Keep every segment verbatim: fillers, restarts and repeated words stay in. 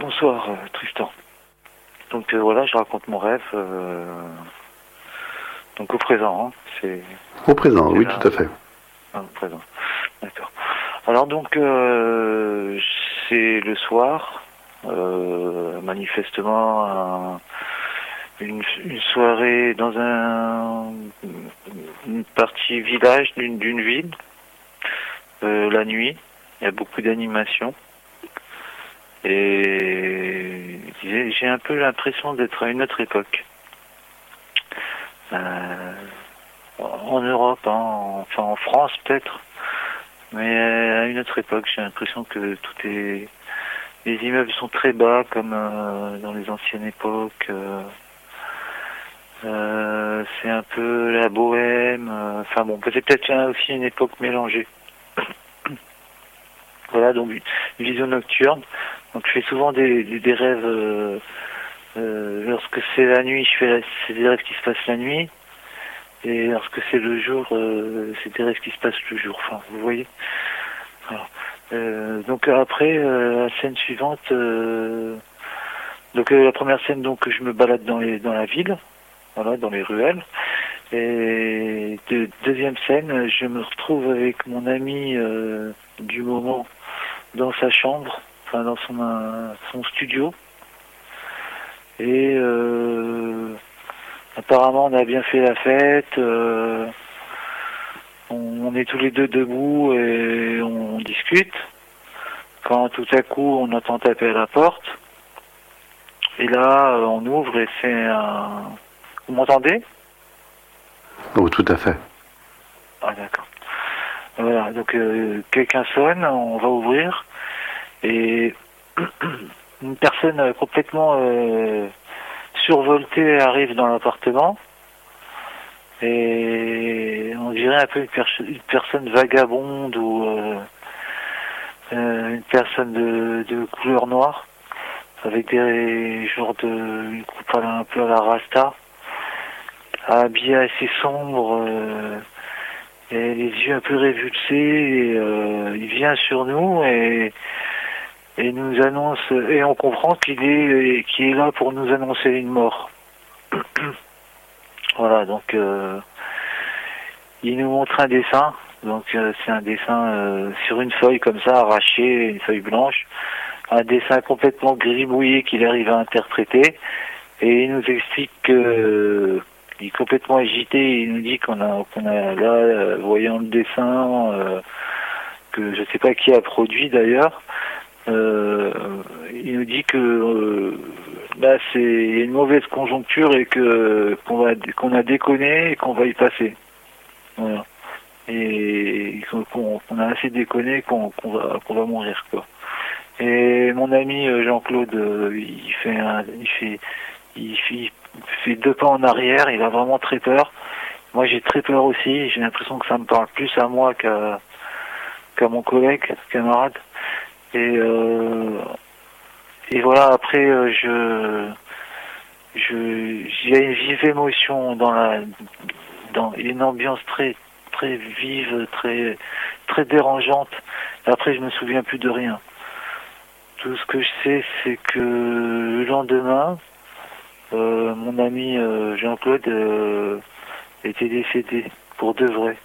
bonsoir euh, Tristan. Donc euh, voilà, je raconte mon rêve. Euh, donc au présent, hein, c'est... Au présent, oui, là, tout à fait. Ah, au présent, d'accord. Alors donc, euh, c'est le soir, euh, manifestement, un, une, une soirée dans un, une partie village d'une d'une ville, euh, la nuit, il y a beaucoup d'animation. Et j'ai j'ai un peu l'impression d'être à une autre époque. Euh, en Europe, hein, enfin en France peut-être, mais à une autre époque, j'ai l'impression que tout est... Les immeubles sont très bas comme euh, dans les anciennes époques. Euh, euh, c'est un peu la bohème. euh, Enfin bon, c'est peut-être aussi une époque mélangée. Voilà, donc une vision nocturne. Donc je fais souvent des, des, des rêves. Euh, euh, lorsque c'est la nuit, je fais c'est des rêves qui se passent la nuit. Et lorsque c'est le jour, euh, c'est des rêves qui se passent le jour. Enfin, vous voyez. Alors, euh, donc après, euh, la scène suivante. Euh, donc euh, la première scène, donc je me balade dans les dans la ville, voilà, dans les ruelles. Et de, deuxième scène, je me retrouve avec mon ami euh, du moment dans sa chambre, enfin dans son euh, son studio. Et euh, apparemment, on a bien fait la fête. Euh, on, on est tous les deux debout et on, on discute. Quand tout à coup, on entend taper à la porte. Et là, euh, on ouvre et c'est un... Vous m'entendez? Oh, tout à fait. Ah, d'accord. Voilà, donc euh, quelqu'un sonne, on va ouvrir. Et une personne complètement euh, survoltée arrive dans l'appartement. Et on dirait un peu une, per une personne vagabonde ou euh, euh, une personne de, de couleur noire avec des genres de une coupe un peu à la rasta, habillé assez sombre euh, et les yeux un peu révulsés. Et, euh, il vient sur nous et, et nous annonce et on comprend qu'il est qu'il est là pour nous annoncer une mort. Voilà, donc euh, il nous montre un dessin. Donc euh, c'est un dessin euh, sur une feuille comme ça, arrachée, une feuille blanche. Un dessin complètement gribouillé qu'il arrive à interpréter. Et il nous explique que euh, il est complètement agité. Il nous dit qu'on a, qu'on a là, euh, voyant le dessin, euh, que je sais pas qui a produit d'ailleurs. Euh, il nous dit que euh, là c'est il y a une mauvaise conjoncture et que qu'on va qu'on a déconné et qu'on va y passer. Voilà. Et qu'on qu'on a assez déconné qu'on qu'on va qu'on va mourir quoi. Et mon ami Jean-Claude, il fait un, il fait il fait, il fait deux pas en arrière. Il a vraiment très peur. Moi j'ai très peur aussi. J'ai l'impression que ça me parle plus à moi qu'à qu'à mon collègue, camarade. Et, euh, et voilà, après, euh, je, je, il y a une vive émotion dans la, dans une ambiance très, très vive, très, très dérangeante. Et après, je me souviens plus de rien. Tout ce que je sais, c'est que le lendemain, euh, mon ami euh, Jean-Claude euh, était décédé pour de vrai.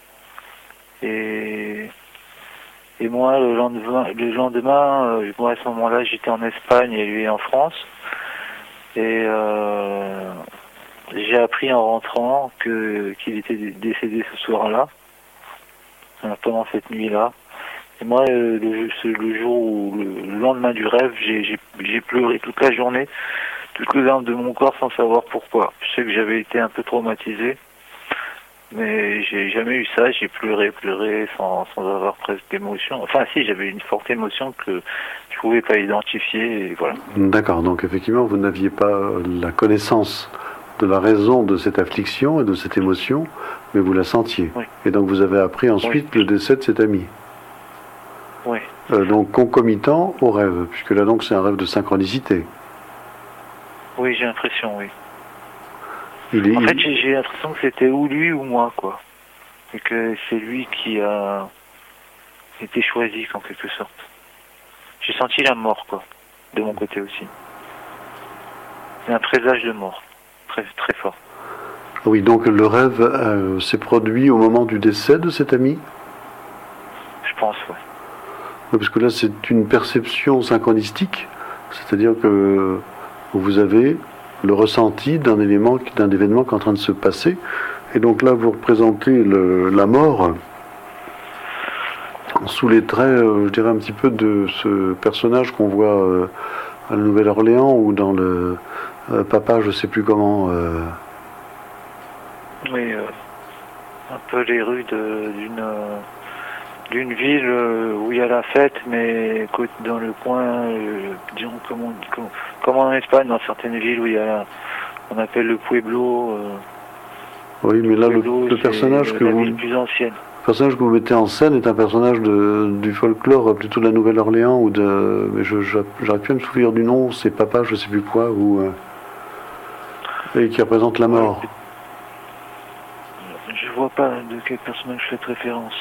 Et Et moi, le lendemain, le lendemain euh, moi à ce moment-là, j'étais en Espagne et lui en France. Et euh, j'ai appris en rentrant que qu'il était décédé ce soir-là, pendant cette nuit-là. Et moi, euh, le, le jour où, le lendemain du rêve, j'ai pleuré toute la journée, toutes les larmes de mon corps sans savoir pourquoi. Je sais que j'avais été un peu traumatisé. Mais j'ai jamais eu ça, j'ai pleuré, pleuré sans, sans avoir presque d'émotion. Enfin si, j'avais une forte émotion que je pouvais pas identifier et voilà. D'accord, donc effectivement vous n'aviez pas la connaissance de la raison de cette affliction et de cette émotion, mais vous la sentiez. Oui. Et donc vous avez appris ensuite oui. le décès de cet ami. Oui. Euh, donc concomitant au rêve, puisque là donc c'est un rêve de synchronicité. Oui, j'ai l'impression, oui. Il est, en il... fait, j'ai l'impression que c'était ou lui ou moi, quoi. Et que c'est lui qui a été choisi, en quelque sorte. J'ai senti la mort, quoi. de mon côté aussi. C'est un présage de mort, très, très fort. Oui, donc le rêve euh, s'est produit au moment du décès de cet ami? Je pense, oui. Oui, parce que là, c'est une perception synchronistique, c'est-à-dire que vous avez le ressenti d'un élément, d'un événement qui est en train de se passer, et donc là, vous représentez le, la mort sous les traits, euh, je dirais, un petit peu de ce personnage qu'on voit euh, à la Nouvelle-Orléans ou dans le euh, Papa, je ne sais plus comment. Euh... Oui, euh, un peu les rues d'une euh, d'une ville euh, où il y a la fête, mais dans le coin, euh, disons, comme, on, comme, comme en Espagne, dans certaines villes où il y a, on appelle le pueblo. Euh, oui, mais là, le, pueblo, le personnage que la vous... ville plus ancienne. Le personnage que vous mettez en scène est un personnage de, du folklore, plutôt de la Nouvelle-Orléans, ou de, mais je, j'arrive plus à me souvenir du nom, c'est Papa, je sais plus quoi, ou euh, et qui représente la mort. Je vois pas de quel personnage je fais référence.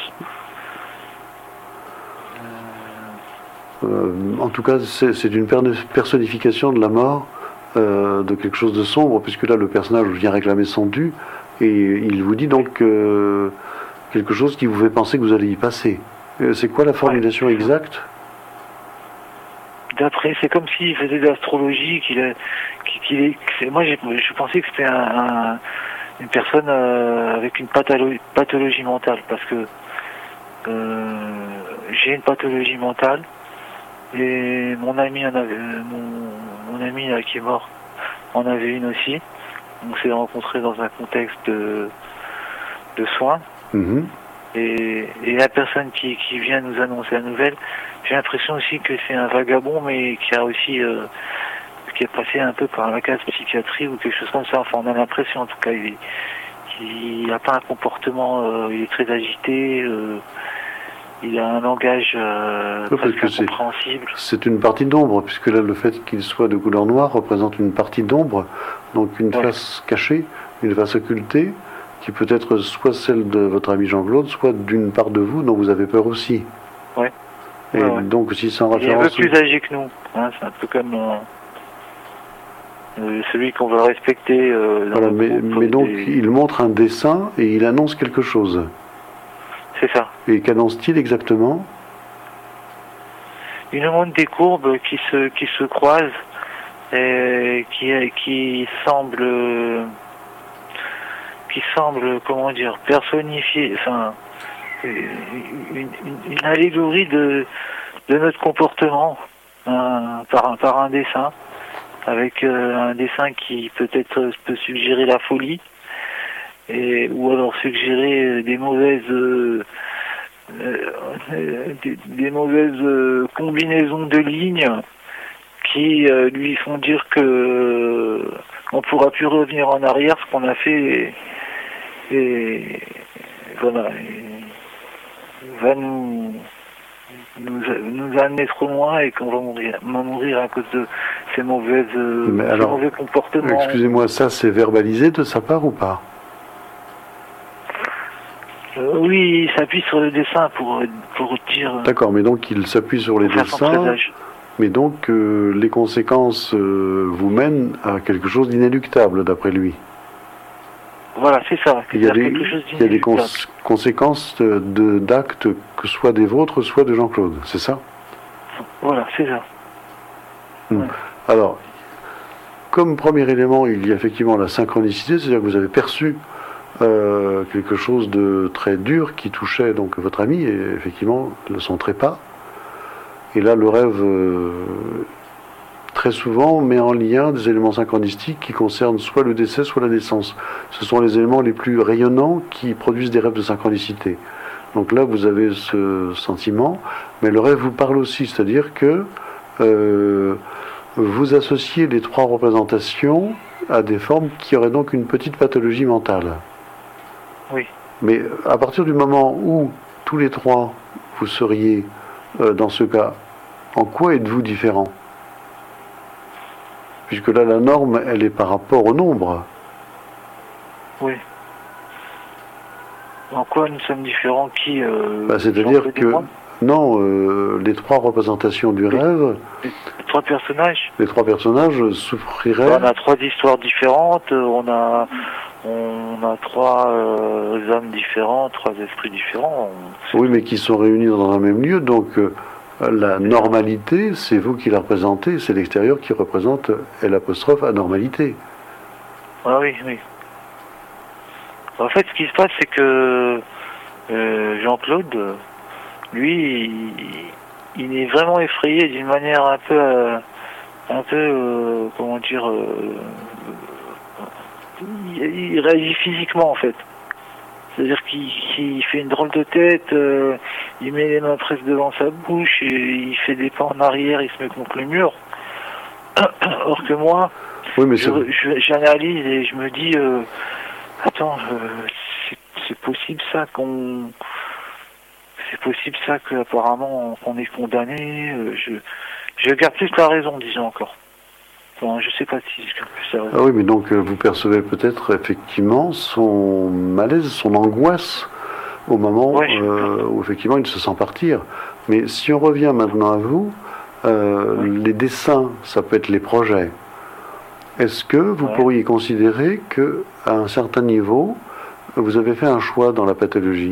Euh, en tout cas, c'est une personnification de la mort, euh, de quelque chose de sombre, puisque là, le personnage vient réclamer son dû, et il vous dit donc euh, quelque chose qui vous fait penser que vous allez y passer. C'est quoi la formulation ouais, exacte? D'après, c'est comme s'il faisait de l'astrologie, qu'il a, qu'il qu moi, je pensais que c'était un, un, une personne euh, avec une pathologie, pathologie mentale, parce que euh, j'ai une pathologie mentale, et mon ami en avait, mon, mon ami là, qui est mort en avait une aussi. On s'est rencontrés dans un contexte de, de soins. Mmh. Et, et la personne qui, qui vient nous annoncer la nouvelle, j'ai l'impression aussi que c'est un vagabond, mais qui a aussi euh, qui est passé un peu par la case psychiatrie ou quelque chose comme ça. Enfin, on a l'impression, en tout cas, il n'a pas un comportement, euh, il est très agité, euh, il a un langage euh, oui, presque incompréhensible. C'est une partie d'ombre, puisque là, le fait qu'il soit de couleur noire représente une partie d'ombre, donc une ouais. face cachée, une face occultée, qui peut être soit celle de votre ami Jean-Claude, soit d'une part de vous dont vous avez peur aussi. Ouais. Et ouais, ouais. donc, si c'est en référence... Il est un peu plus âgé que nous. Hein, c'est un peu comme euh, euh, celui qu'on veut respecter. Euh, dans voilà, mais, mais donc, des... il montre un dessin et il annonce quelque chose. C'est ça. Et qu'annonce-t-il exactement? Il nous montre des courbes qui se, qui se croisent et qui, qui semblent... Euh, qui semble, comment dire, personnifier, enfin, une, une, une allégorie de, de notre comportement un, par, un, par un dessin, avec euh, un dessin qui peut-être peut suggérer la folie, et, ou alors suggérer des mauvaises, euh, euh, des, des mauvaises euh, combinaisons de lignes qui euh, lui font dire que euh, on pourra plus revenir en arrière, ce qu'on a fait. Et, et voilà, et va nous, nous, nous amener trop loin et qu'on va mourir, mourir à cause de ces, mauvaises, Mais ces alors, mauvais comportements. Excusez-moi, ça c'est verbalisé de sa part ou pas? euh, Oui, il s'appuie sur le dessin pour, pour dire... D'accord, mais donc il s'appuie sur les dessins, mais donc euh, les conséquences euh, vous mènent à quelque chose d'inéluctable d'après lui. Voilà, c'est ça. Il y a des, il y a des cons conséquences d'actes, que soit des vôtres, soit de Jean-Claude, c'est ça? Voilà, c'est ça. Hum. Ouais. Alors, comme premier élément, il y a effectivement la synchronicité, c'est-à-dire que vous avez perçu euh, quelque chose de très dur qui touchait donc votre ami, et effectivement, son trépas. Et là, le rêve... Euh, très souvent, met en lien des éléments synchronistiques qui concernent soit le décès, soit la naissance. Ce sont les éléments les plus rayonnants qui produisent des rêves de synchronicité. Donc là, vous avez ce sentiment, mais le rêve vous parle aussi, c'est-à-dire que euh, vous associez les trois représentations à des formes qui auraient donc une petite pathologie mentale. Oui. Mais à partir du moment où tous les trois, vous seriez, euh, dans ce cas, en quoi êtes-vous différents ? Puisque là, la norme, elle est par rapport au nombre. Oui. En quoi nous sommes différents qui euh, bah, c'est-à-dire que, non, euh, les trois représentations du les, rêve... Les trois personnages. Les trois personnages souffriraient. On a trois histoires différentes, on a, on a trois euh, âmes différentes, trois esprits différents. On... Oui, mais qui sont réunis dans un même lieu, donc euh, la normalité, c'est vous qui la représentez, c'est l'extérieur qui représente L apostrophe anormalité. Ah oui, oui. En fait, ce qui se passe, c'est que euh, Jean-Claude, lui, il, il est vraiment effrayé d'une manière un peu, euh, un peu, euh, comment dire, euh, il, il réagit physiquement en fait. C'est-à-dire qu'il il fait une drôle de tête, euh, il met les mains presque devant sa bouche, et il fait des pas en arrière, il se met contre le mur. Or que moi, oui, mais je, je, j'analyse et je me dis, euh, attends, euh, c'est, c'est possible ça qu'on... C'est possible ça qu'apparemment qu'on est condamné. Euh, je, je garde plus la raison, disons encore. Bon, je sais pas si je garde plus la raison. Ah oui, mais donc euh, vous percevez peut-être effectivement son malaise, son angoisse au moment ouais, euh, où effectivement il se sent partir. Mais si on revient maintenant à vous, euh, oui. les dessins, ça peut être les projets. Est-ce que vous ouais. pourriez considérer que à un certain niveau, vous avez fait un choix dans la pathologie?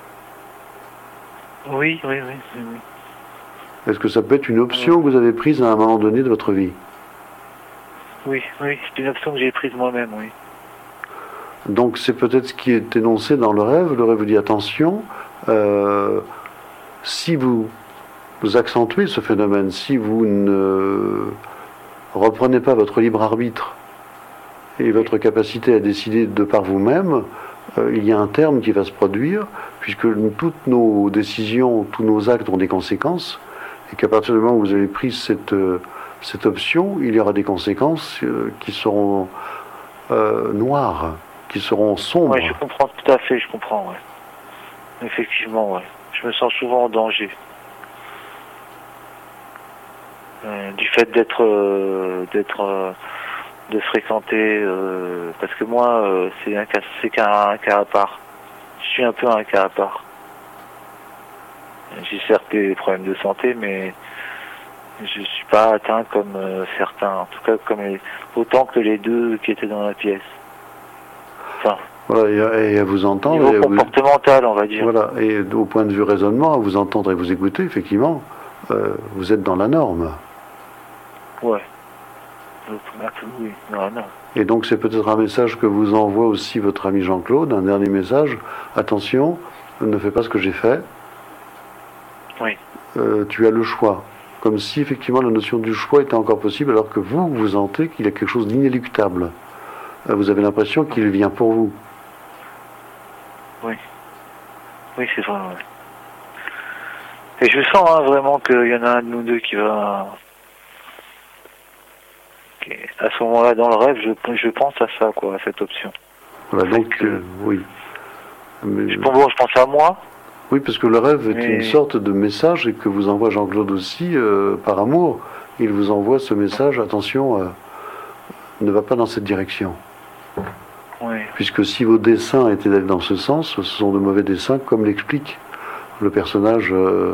Oui, oui, oui, oui. Est-ce que ça peut être une option ouais. que vous avez prise à un moment donné de votre vie? Oui, oui, c'est une option que j'ai prise moi-même, oui. Donc c'est peut-être ce qui est énoncé dans le rêve. Le rêve vous dit attention, euh, si vous, vous accentuez ce phénomène, si vous ne reprenez pas votre libre arbitre et votre capacité à décider de par vous-même, euh, il y a un terme qui va se produire, puisque toutes nos décisions, tous nos actes ont des conséquences, et qu'à partir du moment où vous avez pris cette, euh, cette option, il y aura des conséquences euh, qui seront euh, noires, qui seront sombres. Oui, je comprends tout à fait, je comprends, ouais. Effectivement, ouais. Je me sens souvent en danger. Euh, du fait d'être... Euh, d'être euh, de fréquenter... Euh, parce que moi, euh, c'est un cas, c'est qu'un un cas à part. Je suis un peu un cas à part. J'ai certes des problèmes de santé, mais je suis pas atteint comme euh, certains, en tout cas comme les, autant que les deux qui étaient dans la pièce. Enfin, voilà, et à, et à vous entendre, niveau et comportemental, vous, on va dire. Voilà, et au point de vue raisonnement, à vous entendre et vous écouter, effectivement, euh, vous êtes dans la norme. Ouais. Oui, dans la norme. Et donc c'est peut-être un message que vous envoie aussi votre ami Jean-Claude, un dernier message. Attention, ne fais pas ce que j'ai fait. Oui. Euh, tu as le choix. Comme si effectivement la notion du choix était encore possible, alors que vous, vous sentez qu'il y a quelque chose d'inéluctable. Euh, vous avez l'impression qu'il vient pour vous. Oui. Oui, c'est vrai, ouais. Et je sens hein, vraiment qu'il y en a un de nous deux qui va... Qui... À ce moment-là, dans le rêve, je, je pense à ça, quoi, à cette option. Voilà, donc, que... euh, oui. Mais... Je, bon, je pense à moi. Oui, parce que le rêve est Mais... une sorte de message et que vous envoie Jean-Claude aussi, euh, par amour. Il vous envoie ce message, attention, euh, ne va pas dans cette direction. Oui. Puisque si vos dessins étaient d'aller dans ce sens, ce sont de mauvais dessins, comme l'explique le personnage euh,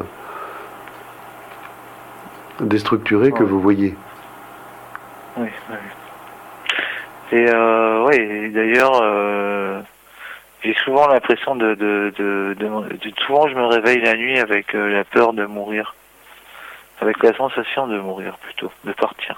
déstructuré oui. que vous voyez. Oui, oui. Et euh, oui, d'ailleurs... Euh... J'ai souvent l'impression de, de, de, de, de... Souvent, je me réveille la nuit avec euh, la peur de mourir. Avec la sensation de mourir, plutôt. De partir.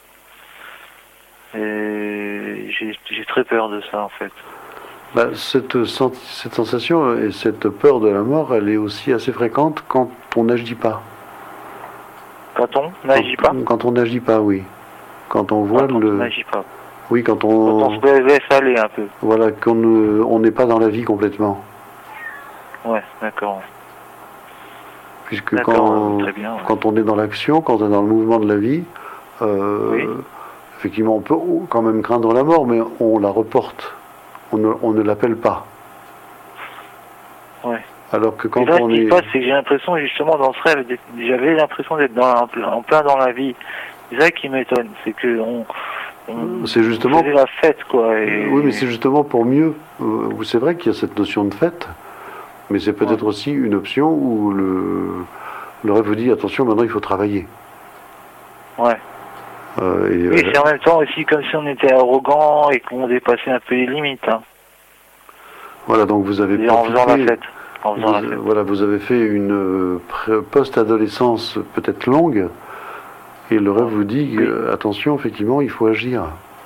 Et j'ai, j'ai très peur de ça, en fait. Bah, cette, cette sensation et cette peur de la mort, elle est aussi assez fréquente quand on n'agit pas. Quand on n'agit pas ? Quand on n'agit pas, oui. Quand on voit quand le... on n'agit pas. Oui, quand on... Quand on se laisse aller un peu. Voilà, qu'on ne, on n'est pas dans la vie complètement. Ouais, d'accord. Puisque quand, très bien, ouais. quand on est dans l'action, quand on est dans le mouvement de la vie, euh, oui. effectivement, on peut quand même craindre la mort, mais on la reporte. On ne, on ne l'appelle pas. Ouais. Alors que quand Et là, on ce qui est... se passe, c'est que j'ai l'impression, justement, dans ce rêve, j'avais l'impression d'être dans, en, plein, en plein dans la vie. C'est ça qui m'étonne, c'est que on... C'est justement faisait la fête, quoi. Et... Oui, mais c'est justement pour mieux. C'est vrai qu'il y a cette notion de fête, mais c'est peut-être ouais. aussi une option où le, le rêve vous dit attention, maintenant il faut travailler. Ouais. Euh, et, oui, euh, c'est en même temps aussi comme si on était arrogant et qu'on dépassait un peu les limites. Hein. Voilà, donc vous avez Et en faisant la profité, fête. En faisant vous, la fête. voilà, vous avez fait une euh, pré- post-adolescence peut-être longue, et le rêve vous dit, Oui. euh, attention, effectivement, il faut agir.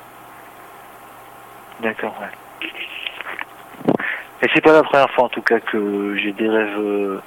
D'accord, ouais. Et c'est pas la première fois en tout cas que j'ai des rêves euh,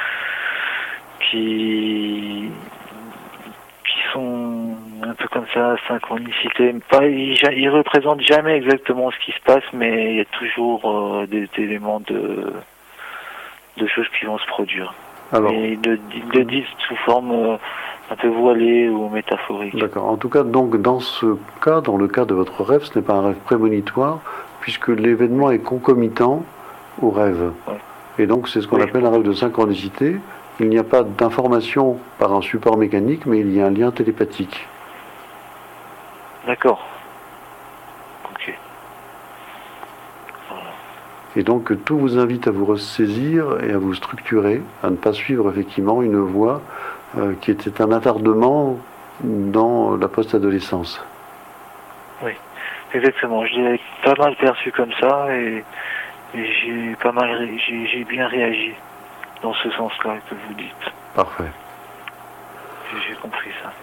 qui qui sont un peu comme ça, synchronicité. Pas, ils, ils représentent jamais exactement ce qui se passe, mais il y a toujours euh, des, des éléments de de choses qui vont se produire. Alors, mais ils le, ils le disent sous forme euh, un peu voilée ou métaphorique. d'accord. En tout cas, donc, dans ce cas, dans le cas de votre rêve, ce n'est pas un rêve prémonitoire, puisque l'événement est concomitant au rêve. Ouais. Et donc, c'est ce qu'on Oui. appelle un rêve de synchronicité. Il n'y a pas d'information par un support mécanique, mais il y a un lien télépathique. D'accord. Ok. Voilà. Et donc, tout vous invite à vous ressaisir et à vous structurer, à ne pas suivre effectivement une voie euh, qui était un attardement dans la post-adolescence. Oui, exactement. Je l'ai pas mal perçu comme ça et, et j'ai pas mal, ré- j'ai j'ai bien réagi dans ce sens-là que vous dites. Parfait. J'ai j'ai compris ça.